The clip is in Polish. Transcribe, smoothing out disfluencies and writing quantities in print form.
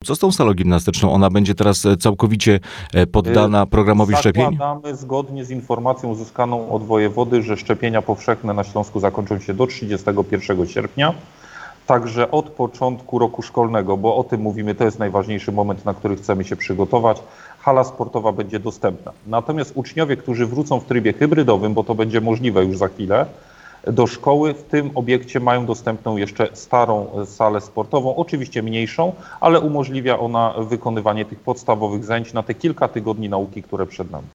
co z tą salą gimnastyczną? Ona będzie teraz całkowicie poddana programowi szczepień? Zakładamy zgodnie z informacją uzyskaną od wojewody, że szczepienia powszechne na Śląsku zakończą się do 31 sierpnia. Także od początku roku szkolnego, bo o tym mówimy, to jest najważniejszy moment, na który chcemy się przygotować, hala sportowa będzie dostępna. Natomiast uczniowie, którzy wrócą w trybie hybrydowym, bo to będzie możliwe już za chwilę, do szkoły w tym obiekcie mają dostępną jeszcze starą salę sportową, oczywiście mniejszą, ale umożliwia ona wykonywanie tych podstawowych zajęć na te kilka tygodni nauki, które przed nami.